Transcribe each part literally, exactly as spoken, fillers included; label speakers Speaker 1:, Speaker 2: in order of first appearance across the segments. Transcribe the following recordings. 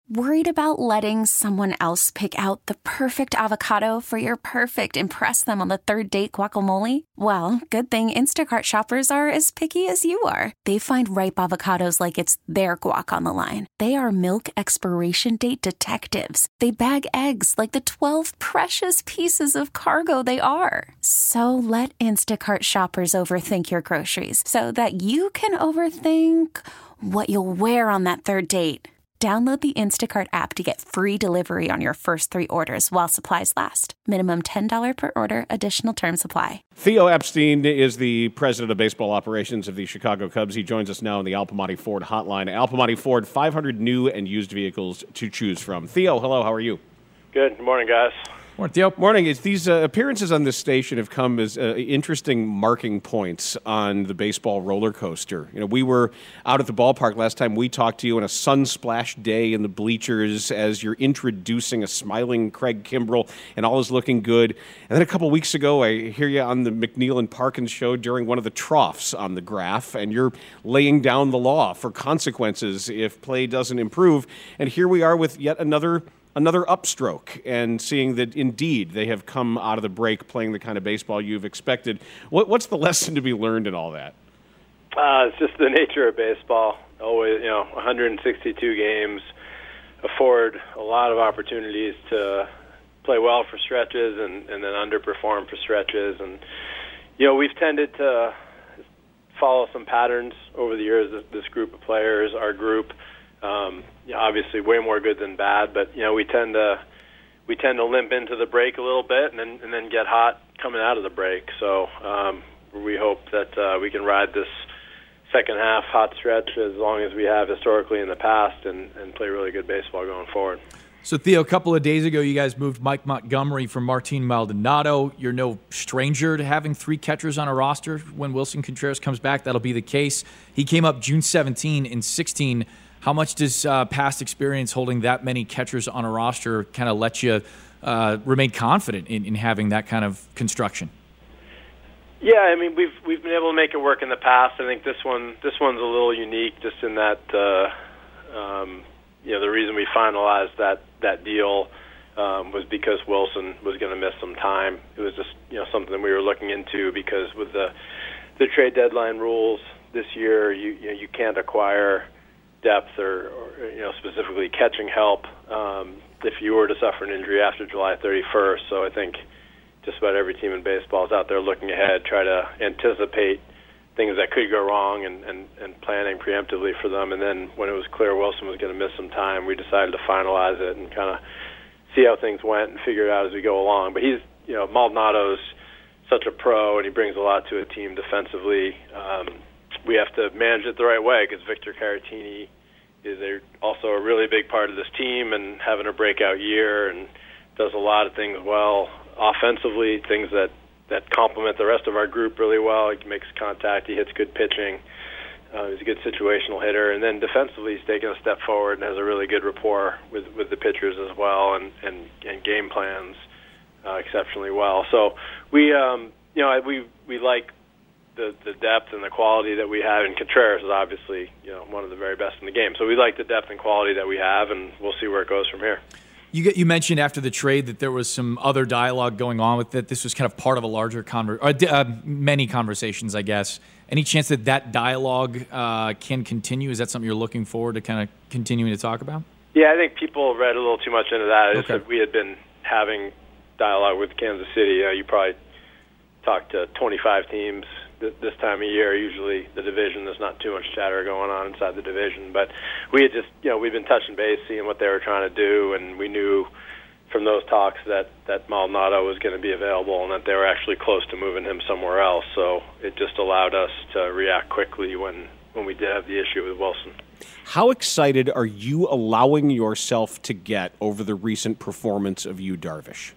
Speaker 1: Worried about letting someone else pick out the perfect avocado for your perfect impress them on the third date guacamole? Well, good thing Instacart shoppers are as picky as you are. They find ripe avocados like it's their guac on the line. They are milk expiration date detectives. They bag eggs like the twelve precious pieces of cargo they are. So let Instacart shoppers overthink your groceries so that you can overthink what you'll wear on that third date. Download the Instacart app to get free delivery on your first three orders while supplies last. Minimum ten dollars per order. Additional terms apply.
Speaker 2: Theo Epstein is the president of baseball operations of the Chicago Cubs. He joins us now on the Al Pamati Ford hotline. Al Pamati Ford, five hundred new and used vehicles to choose from. Theo, hello. How are you?
Speaker 3: Good. Good morning, guys.
Speaker 2: Morning, Theo. Morning. It's these uh, appearances on this station have come as uh, interesting marking points on the baseball roller coaster. You know, we were out at the ballpark last time we talked to you on a sun-splashed day in the bleachers as you're introducing a smiling Craig Kimbrell, and all is looking good. And then a couple weeks ago, I hear you on the McNeil and Parkins show during one of the troughs on the graph, and you're laying down the law for consequences if play doesn't improve. And here we are with yet another Another upstroke, and seeing that indeed they have come out of the break playing the kind of baseball you've expected. What, what's the lesson to be learned in all that?
Speaker 3: Uh, it's just the nature of baseball. Always, you know, one hundred sixty-two games afford a lot of opportunities to play well for stretches and, and then underperform for stretches. And, you know, we've tended to follow some patterns over the years, this, this group of players, our group. Um, you know, obviously way more good than bad, but you know we tend to we tend to limp into the break a little bit and then and then get hot coming out of the break. So um, we hope that uh, we can ride this second half hot stretch as long as we have historically in the past and, and play really good baseball going forward.
Speaker 4: So, Theo, a couple of days ago, you guys moved Mike Montgomery from Martin Maldonado. You're no stranger to having three catchers on a roster. When Wilson Contreras comes back, that'll be the case. He came up June seventeenth and sixteen. How much does uh, past experience holding that many catchers on a roster kind of let you uh, remain confident in, in having that kind of construction?
Speaker 3: Yeah, I mean we've we've been able to make it work in the past. I think this one this one's a little unique, just in that uh, um, you know the reason we finalized that that deal um, was because Wilson was going to miss some time. It was just you know something we were looking into because with the the trade deadline rules this year, you you, know, you can't acquire depth or, or you know specifically catching help um, if you were to suffer an injury after July thirty-first. So I think just about every team in baseball is out there looking ahead, try to anticipate things that could go wrong and, and, and planning preemptively for them. And then when it was clear Wilson was going to miss some time, we decided to finalize it and kind of see how things went and figure it out as we go along. But he's, you know, Maldonado's such a pro and he brings a lot to a team defensively. Um, we have to manage it the right way because Victor Caratini is a, also a really big part of this team and having a breakout year and does a lot of things well offensively, things that, that complement the rest of our group really well. He makes contact, he hits good pitching, uh, he's a good situational hitter, and then defensively he's taken a step forward and has a really good rapport with, with the pitchers as well and, and, and game plans uh, exceptionally well. So we, um, you know, we we like The, the depth and the quality that we have, and Contreras is obviously you know one of the very best in the game. So we like the depth and quality that we have, and we'll see where it goes from here.
Speaker 4: You get, you mentioned after the trade that there was some other dialogue going on with it. This was kind of part of a larger conver- or, uh, many conversations, I guess. Any chance that that dialogue uh, can continue? Is that something you're looking forward to kind of continuing to talk about?
Speaker 3: Yeah, I think people read a little too much into that.
Speaker 4: Okay.
Speaker 3: It's, we had been having dialogue with Kansas City. You know, you probably talked to twenty-five teams this time of year. Usually the division, there's not too much chatter going on inside the division, but we had just, you know, we've been touching base, seeing what they were trying to do, and we knew from those talks that, that Maldonado was going to be available and that they were actually close to moving him somewhere else, so it just allowed us to react quickly when, when we did have the issue with Wilson.
Speaker 2: How excited are you allowing yourself to get over the recent performance of Yu Darvish?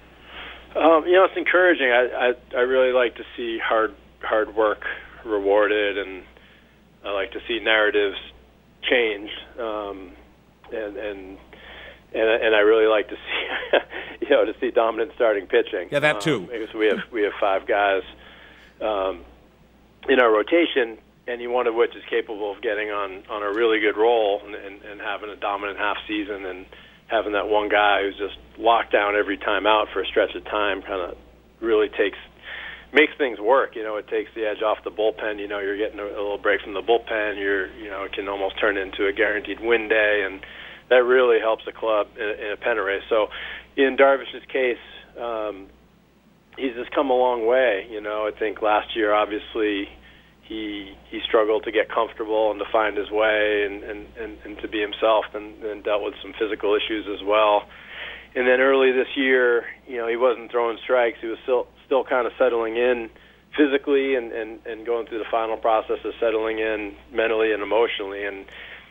Speaker 3: Um, you know, it's encouraging. I, I, I really like to see hard hard work rewarded, and I like to see narratives change, um, and and and and I really like to see you know to see dominant starting pitching.
Speaker 2: Yeah, that too.
Speaker 3: Um, because we have we have five guys um, in our rotation, any one of which is capable of getting on, on a really good roll and, and, and having a dominant half season, and having that one guy who's just locked down every time out for a stretch of time kind of really takes makes things work. You know, it takes the edge off the bullpen. You know, you're getting a, a little break from the bullpen. You're, you know, it can almost turn into a guaranteed win day, and that really helps a club in, in a pennant race. So, in Darvish's case, um, he's just come a long way. You know, I think last year, obviously, he he struggled to get comfortable and to find his way and, and, and, and to be himself, and, and dealt with some physical issues as well. And then early this year, you know, he wasn't throwing strikes. He was still still kind of settling in physically and, and, and going through the final process of settling in mentally and emotionally. And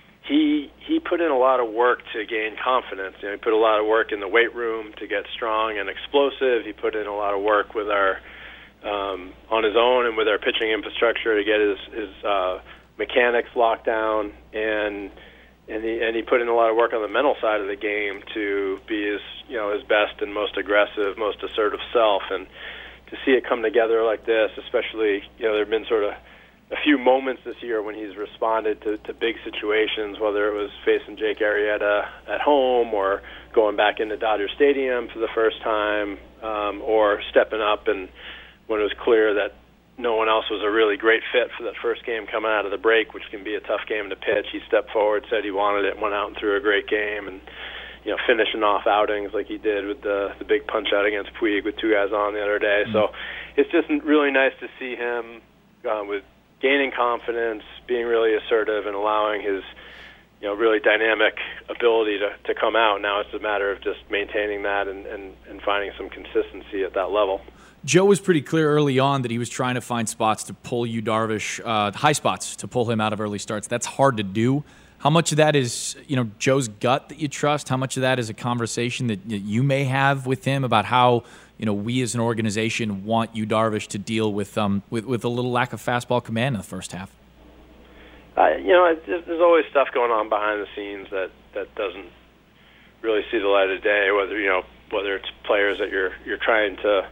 Speaker 3: he he put in a lot of work to gain confidence. You know, he put a lot of work in the weight room to get strong and explosive. He put in a lot of work with our um, on his own and with our pitching infrastructure to get his his uh, mechanics locked down, and and he and he put in a lot of work on the mental side of the game to be his you know his best and most aggressive, most assertive self. And to see it come together like this, especially you know there have been sort of a few moments this year when he's responded to, to big situations, whether it was facing Jake Arrieta at home or going back into Dodger Stadium for the first time, um, or stepping up and when it was clear that no one else was a really great fit for that first game coming out of the break, which can be a tough game to pitch. He stepped forward, said he wanted it, went out and threw a great game, and you know, finishing off outings like he did with the the big punch out against Puig with two guys on the other day. Mm-hmm. So it's just really nice to see him uh, with gaining confidence, being really assertive, and allowing his, you know, really dynamic ability to, to come out. Now it's a matter of just maintaining that and, and, and finding some consistency at that level.
Speaker 4: Joe was pretty clear early on that he was trying to find spots to pull Yu Darvish, uh, high spots to pull him out of early starts. That's hard to do. How much of that is, you know, Joe's gut that you trust? How much of that is a conversation that you may have with him about how, you know, we as an organization want Yu Darvish to deal with um with, with a little lack of fastball command in the first half?
Speaker 3: Uh, you know, it, there's always stuff going on behind the scenes that, that doesn't really see the light of day. Whether you know whether it's players that you're you're trying to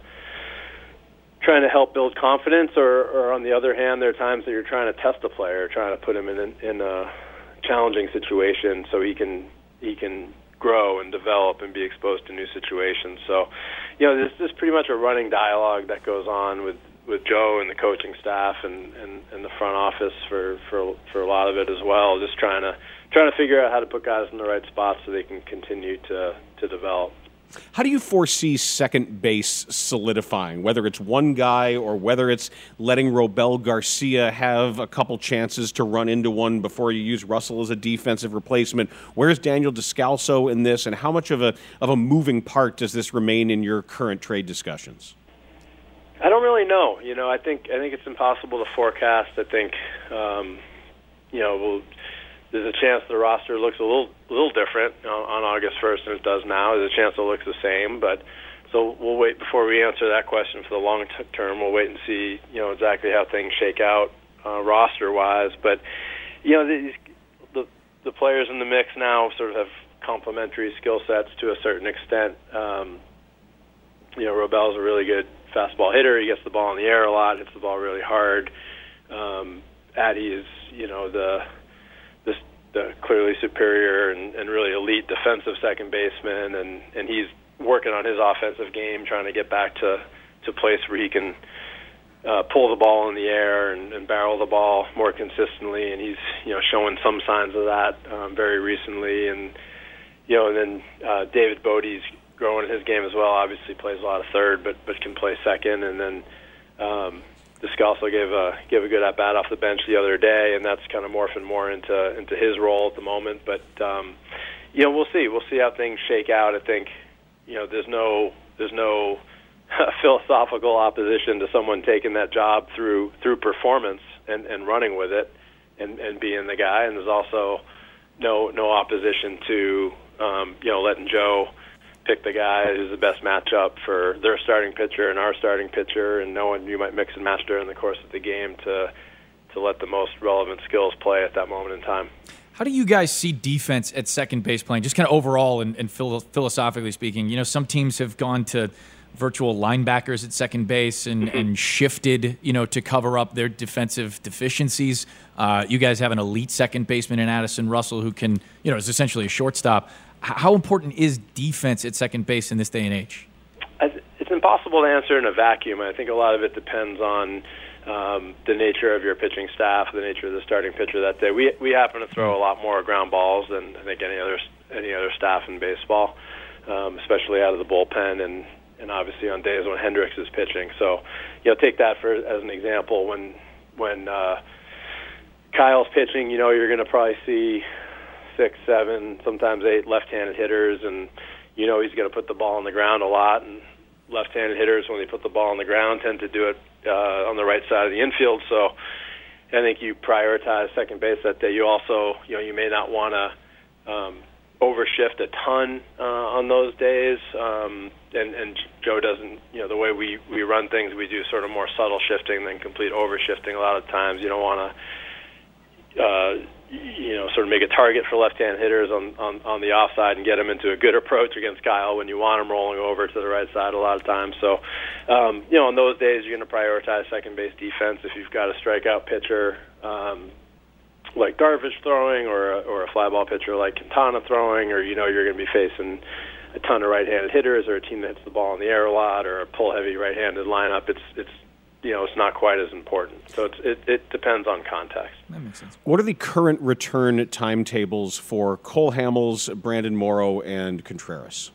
Speaker 3: trying to help build confidence, or, or on the other hand, there are times that you're trying to test a player, trying to put him in in a challenging situation so he can he can grow and develop and be exposed to new situations. So, you know, there's, there's pretty much a running dialogue that goes on with, with Joe and the coaching staff and, and, and the front office for, for for a lot of it as well. Just trying to trying to figure out how to put guys in the right spots so they can continue to to develop.
Speaker 2: How do you foresee second base solidifying, whether it's one guy or whether it's letting Robel Garcia have a couple chances to run into one before you use Russell as a defensive replacement? Where's Daniel Descalso in this, and how much of a of a moving part does this remain in your current trade discussions?
Speaker 3: I don't really know. You know, I think I think it's impossible to forecast. I think, um, you know, we'll, there's a chance the roster looks a little little different on August first than it does now. There's a chance it looks the same, but so we'll wait before we answer that question for the long t- term. We'll wait and see, you know, exactly how things shake out uh, roster-wise. But you know, these, the the players in the mix now sort of have complementary skill sets to a certain extent. Um, you know, Robel's a really good fastball hitter. He gets the ball in the air a lot, hits the ball really hard. Um, Addy is, you know, the the, the clearly superior and, and really elite defensive second baseman, and, and he's working on his offensive game, trying to get back to to a place where he can uh, pull the ball in the air and, and barrel the ball more consistently. And he's, you know, showing some signs of that um, very recently. And you know, and then uh, David Bodie's growing his game as well. Obviously plays a lot of third, but but can play second. And then um, Descalso gave a gave a good at bat off the bench the other day, and that's kind of morphing more into into his role at the moment. But um, you know, we'll see. We'll see how things shake out. I think you know, there's no there's no philosophical opposition to someone taking that job through through performance and, and running with it and, and being the guy. And there's also no no opposition to um, you know letting Joe pick the guy who's the best matchup for their starting pitcher and our starting pitcher, and knowing you might mix and match during the course of the game to to let the most relevant skills play at that moment in time.
Speaker 4: How do you guys see defense at second base playing, just kind of overall and, and philo- philosophically speaking? You know, some teams have gone to virtual linebackers at second base and, and shifted, you know, to cover up their defensive deficiencies. Uh, you guys have an elite second baseman in Addison Russell who can, you know, is essentially a shortstop. H- how important is defense at second base in this day and age?
Speaker 3: It's impossible to answer in a vacuum. I think a lot of it depends on um, the nature of your pitching staff, the nature of the starting pitcher that day. We we happen to throw a lot more ground balls than I think any other any other staff in baseball, um, especially out of the bullpen and, and obviously on days when Hendricks is pitching. So, you know, take that for as an example. When when uh, Kyle's pitching, you know, you're going to probably see six, seven, sometimes eight left-handed hitters, and you know he's going to put the ball on the ground a lot. And left-handed hitters, when they put the ball on the ground, tend to do it uh, on the right side of the infield. So I think you prioritize second base that day. You also, you know, you may not want to um, overshift a ton uh, on those days. Um, and, and Joe doesn't, you know, the way we, we run things, we do sort of more subtle shifting than complete overshifting a lot of times. You don't want to, uh, you know, sort of make a target for left-hand hitters on, on, on the offside and get them into a good approach against Kyle when you want them rolling over to the right side a lot of times. So, um, you know, on those days you're going to prioritize second base defense. If you've got a strikeout pitcher um, like Darvish throwing, or a, or a fly ball pitcher like Quintana throwing, or, you know, you're going to be facing a ton of right-handed hitters, or a team that hits the ball in the air a lot, or a pull-heavy right-handed lineup, it's it's you know, it's not quite as important. So it's, it, it depends on context.
Speaker 4: That makes sense.
Speaker 2: What are the current return timetables for Cole Hamels, Brandon Morrow, and Contreras?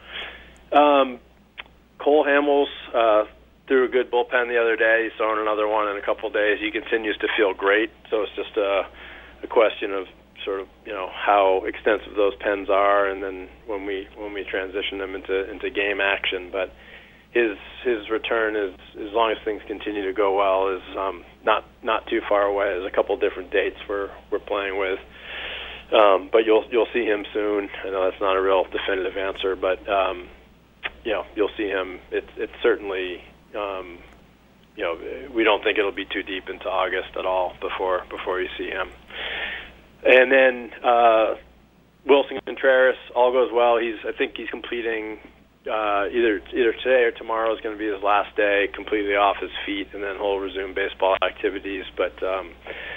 Speaker 3: Um, Cole Hamels uh, threw a good bullpen the other day. He's throwing another one in a couple of days. He continues to feel great. So it's just a, a question of sort of, you know, how extensive those pens are, and then when we when we transition them into into game action. But his his return is, as long as things continue to go well, is um, not not too far away. There's a couple different dates we're we're playing with, um, but you'll you'll see him soon. I know that's not a real definitive answer, but um, you know, you'll see him. It's it's certainly um, you know, we don't think it'll be too deep into August at all before before you see him. And then uh, Wilson Contreras, all goes well. He's I think he's completing. Uh, either either today or tomorrow is going to be his last day, completely off his feet, and then he'll resume baseball activities. But um,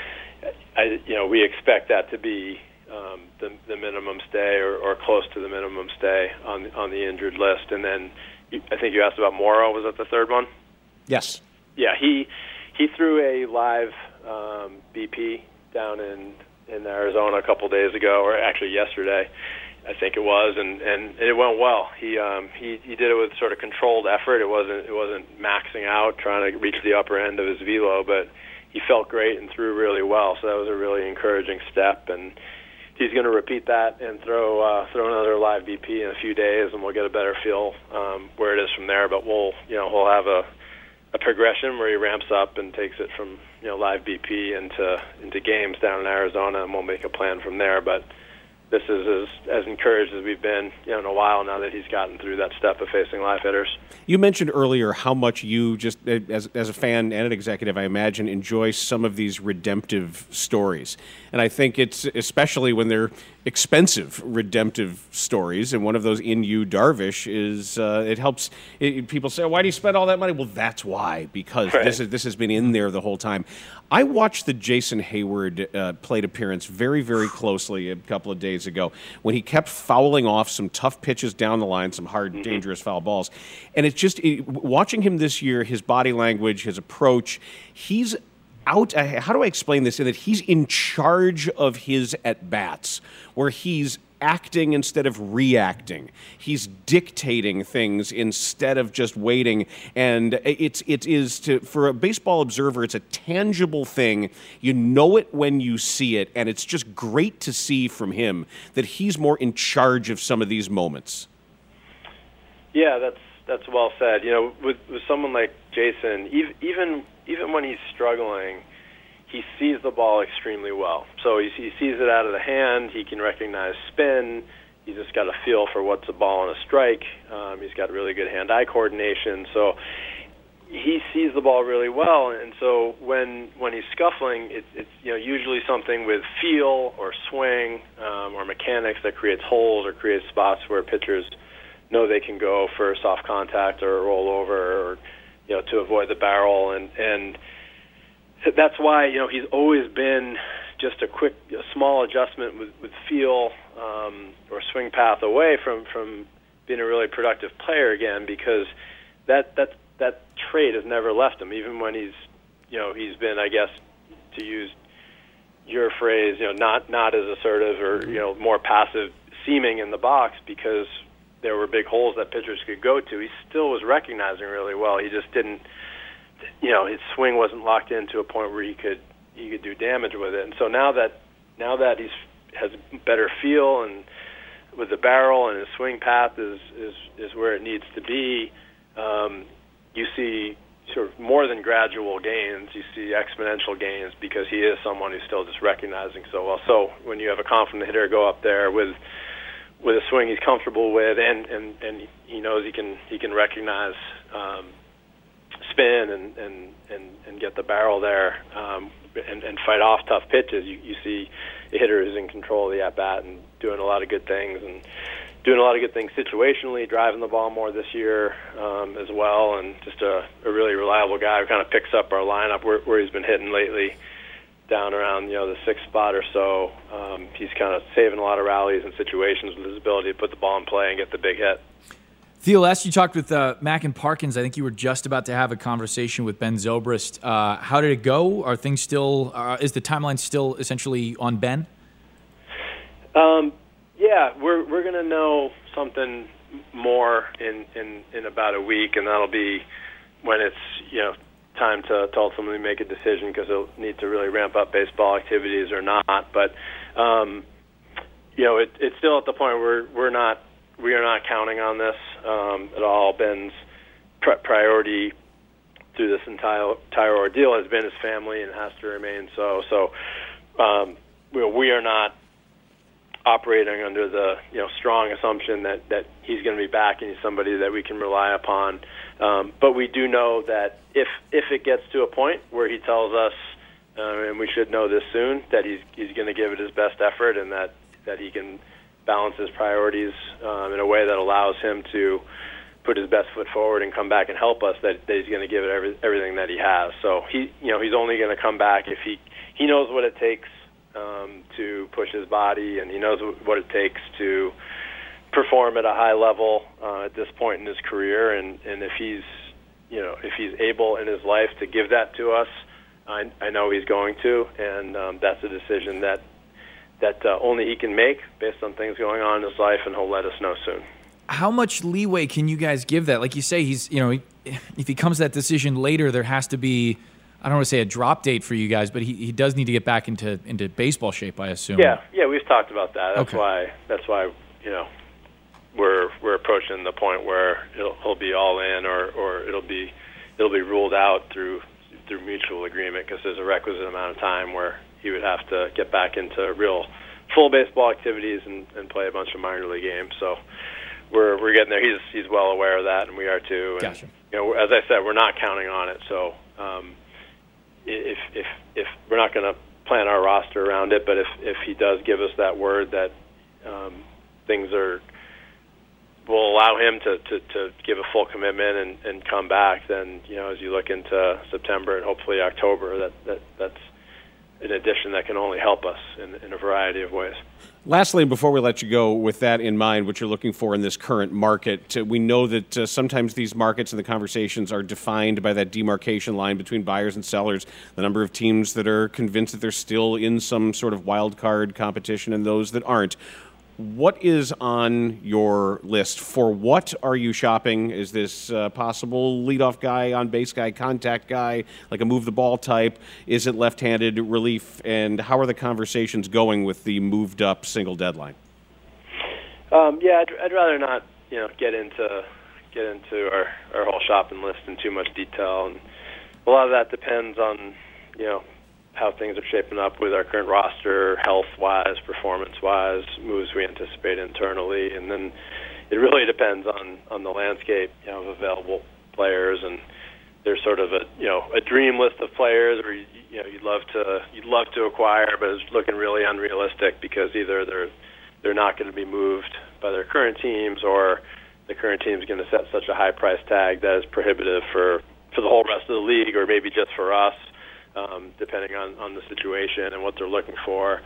Speaker 3: I, you know, we expect that to be um, the, the minimum stay, or, or close to the minimum stay on on the injured list. And then you, I think you asked about Morrow. Was that the third one?
Speaker 2: Yes.
Speaker 3: Yeah, he he threw a live um, B P down in in Arizona a couple days ago, or actually yesterday, I think it was, and, and it went well. He um, he he did it with sort of controlled effort. It wasn't it wasn't maxing out, trying to reach the upper end of his velo, but he felt great and threw really well. So that was a really encouraging step, and he's going to repeat that and throw uh, throw another live B P in a few days, and we'll get a better feel um, where it is from there. But we'll you know we'll have a a progression where he ramps up and takes it from you know live B P into into games down in Arizona, and we'll make a plan from there. But this is as, as encouraged as we've been, you know, in a while now that he's gotten through that step of facing live hitters.
Speaker 2: You mentioned earlier how much you just, as as a fan and an executive, I imagine, enjoy some of these redemptive stories. And I think it's especially when they're expensive redemptive stories, and one of those in you, Darvish, is uh, it helps. It, people say, "Why do you spend all that money?" Well, that's why, because
Speaker 3: right.
Speaker 2: this is this has been in there the whole time. I watched the Jason Hayward uh, plate appearance very, very closely a couple of days ago when he kept fouling off some tough pitches down the line, some hard, mm-hmm. dangerous foul balls. And it's just it, watching him this year, his body language, his approach, he's out. How do I explain this? In that he's in charge of his at-bats, where he's acting instead of reacting. He's dictating things instead of just waiting. And it's it is to for a baseball observer, it's a tangible thing. You know it when you see it, and it's just great to see from him that he's more in charge of some of these moments.
Speaker 3: Yeah, that's that's well said. You know, with with someone like Jason, even even even when he's struggling, he sees the ball extremely well. So he, he sees it out of the hand. He can recognize spin. He's just got a feel for what's a ball and a strike. Um, he's got really good hand-eye coordination. So he sees the ball really well. And so when when he's scuffling, it, it's you know usually something with feel or swing um, or mechanics that creates holes or creates spots where pitchers know they can go for soft contact or roll over, or you know, to avoid the barrel, and and that's why you know he's always been just a quick, a small adjustment with with feel um, or swing path away from from being a really productive player again, because that that that trait has never left him, even when he's you know he's been, I guess, to use your phrase, you know, not not as assertive or you know more passive seeming in the box, because there were big holes that pitchers could go to. He still was recognizing really well. He just didn't, you know, his swing wasn't locked in to a point where he could he could do damage with it. And so now that now that he's has better feel, and with the barrel, and his swing path is is, is where it needs to be, um, you see sort of more than gradual gains. You see exponential gains, because he is someone who's still just recognizing so well. So when you have a confident hitter go up there with with a swing he's comfortable with, and, and, and he knows he can he can recognize um, spin and, and, and, and get the barrel there, um, and, and fight off tough pitches, you, you see a hitter who's in control of the at-bat and doing a lot of good things, and doing a lot of good things situationally, driving the ball more this year um, as well, and just a, a really reliable guy who kind of picks up our lineup where, where he's been hitting lately, down around you know the sixth spot or so. Um, he's kind of saving a lot of rallies and situations with his ability to put the ball in play and get the big hit.
Speaker 4: Theo, last you talked with uh, Mac and Parkins, I think you were just about to have a conversation with Ben Zobrist. Uh, how did it go? Are things still? Uh, is the timeline still essentially on Ben?
Speaker 3: Um, yeah, we're we're gonna know something more in, in, in about a week, and that'll be when it's you know. time to, to ultimately make a decision, because they'll need to really ramp up baseball activities or not. But um, you know, it, it's still at the point where we're not we are not counting on this um, at all. Ben's pr- priority through this entire entire ordeal has been his family, and has to remain so. So um, we, we are not operating under the you know strong assumption that, that he's going to be back and he's somebody that we can rely upon. Um, but we do know that if if it gets to a point where he tells us, uh, and we should know this soon, that he's he's going to give it his best effort, and that, that he can balance his priorities um, in a way that allows him to put his best foot forward and come back and help us, that, that he's going to give it every, everything that he has. So he you know he's only going to come back if he he knows what it takes um, to push his body, and he knows what it takes to perform at a high level uh, at this point in his career, and, and if he's, you know, if he's able in his life to give that to us, I, I know he's going to, and um, that's a decision that that uh, only he can make based on things going on in his life, and he'll let us know soon.
Speaker 4: How much leeway can you guys give that? Like you say, he's, you know, if he comes to that decision later, there has to be, I don't want to say a drop date for you guys, but he, he does need to get back into into baseball shape, I assume.
Speaker 3: Yeah, yeah, we've talked about that. That's
Speaker 4: okay.
Speaker 3: why. That's why, you know. We're we're approaching the point where it'll, he'll be all in, or, or it'll be it'll be ruled out through through mutual agreement, because there's a requisite amount of time where he would have to get back into real full baseball activities and, and play a bunch of minor league games. So we're we're getting there. He's he's well aware of that, and we are too. And,
Speaker 4: gotcha.
Speaker 3: You know, as I said, we're not counting on it. So um, if if if we're not going to plan our roster around it, but if if he does give us that word that um, things are will allow him to, to, to give a full commitment and, and come back, then, you know, as you look into September and hopefully October, that, that that's an addition that can only help us in, in a variety of ways.
Speaker 2: Lastly, before we let you go, with that in mind, what you're looking for in this current market, uh, we know that uh, sometimes these markets and the conversations are defined by that demarcation line between buyers and sellers, the number of teams that are convinced that they're still in some sort of wild card competition and those that aren't. What is on your list? For what are you shopping? Is this uh, possible leadoff guy, on-base guy, contact guy, like a move-the-ball type? Is it left-handed relief? And how are the conversations going with the moved-up single deadline?
Speaker 3: Um, yeah, I'd, I'd rather not, you know, get into get into our, our whole shopping list in too much detail. And a lot of that depends on, you know, how things are shaping up with our current roster, health-wise, performance-wise, moves we anticipate internally, and then it really depends on, on the landscape, you know, of available players. And there's sort of a you know a dream list of players where you, you know you'd love to you'd love to acquire, but it's looking really unrealistic because either they're they're not going to be moved by their current teams, or the current team is going to set such a high price tag that is prohibitive for, for the whole rest of the league, or maybe just for us, um, depending on, on the situation and what they're looking for.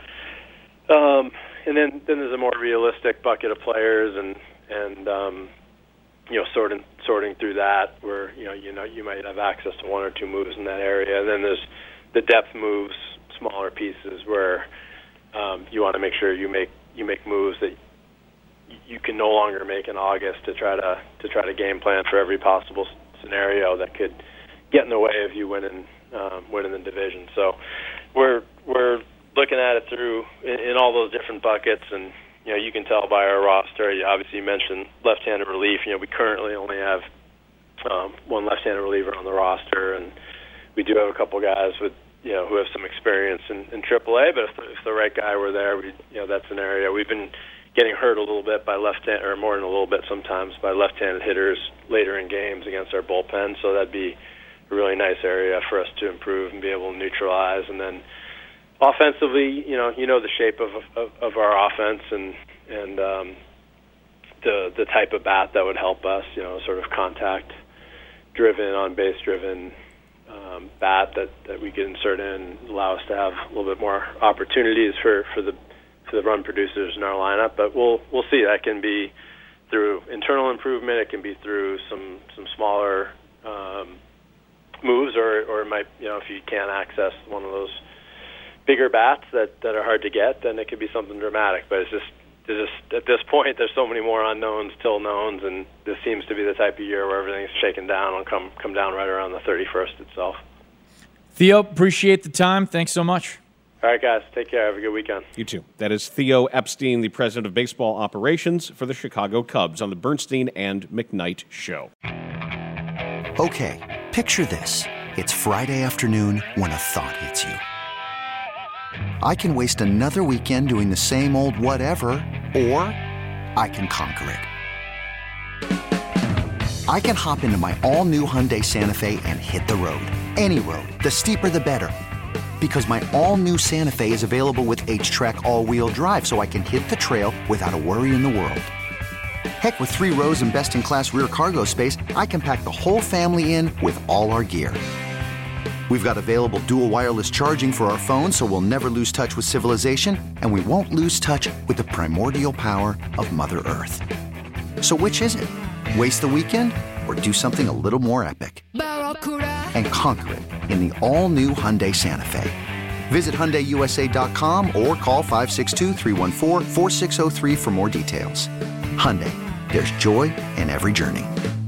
Speaker 3: Um, and then, then there's a more realistic bucket of players, and and um, you know, sorting sorting through that, where you know you know you might have access to one or two moves in that area. And then there's the depth moves, smaller pieces, where um, you want to make sure you make you make moves that you can no longer make in August to try to to try to game plan for every possible scenario that could get in the way of you winning um, winning the division. So we're we're looking at it through in, in all those different buckets, and you know you can tell by our roster. You obviously you mentioned left-handed relief. You know we currently only have um, one left-handed reliever on the roster, and we do have a couple guys with you know who have some experience in, in triple A. But if the, if the right guy were there, we you know that's an area we've been getting hurt a little bit by left-hand, or more than a little bit sometimes, by left-handed hitters later in games against our bullpen. So that'd be a really nice area for us to improve and be able to neutralize. And then offensively, you know, you know the shape of of, of our offense and and um, the the type of bat that would help us. You know, sort of contact-driven, on-base-driven um, bat that that we could insert in, allow us to have a little bit more opportunities for for the the run producers in our lineup. But we'll we'll see. That can be through internal improvement. It can be through some some smaller um, moves, or or it might you know if you can't access one of those bigger bats that, that are hard to get, then it could be something dramatic. But it's just there's just at this point there's so many more unknowns till knowns, and this seems to be the type of year where everything's shaken down and come come down right around the thirty-first itself.
Speaker 4: Theo, appreciate the time. Thanks so much.
Speaker 3: All right, guys. Take care. Have a good weekend.
Speaker 2: You too. That is Theo Epstein, the president of baseball operations for the Chicago Cubs, on the Bernstein and McKnight Show.
Speaker 5: Okay, picture this. It's Friday afternoon when a thought hits you. I can waste another weekend doing the same old whatever, or I can conquer it. I can hop into my all-new Hyundai Santa Fe and hit the road. Any road. The steeper, the better. Because my all-new Santa Fe is available with H-Track all-wheel drive, so I can hit the trail without a worry in the world. Heck, with three rows and best-in-class rear cargo space, I can pack the whole family in with all our gear. We've got available dual wireless charging for our phones, so we'll never lose touch with civilization, and we won't lose touch with the primordial power of Mother Earth. So which is it? Waste the weekend or do something a little more epic and conquer it in the all-new Hyundai Santa Fe? Visit Hyundai U S A dot com or call five six two, three one four, four six zero three for more details. Hyundai, there's joy in every journey.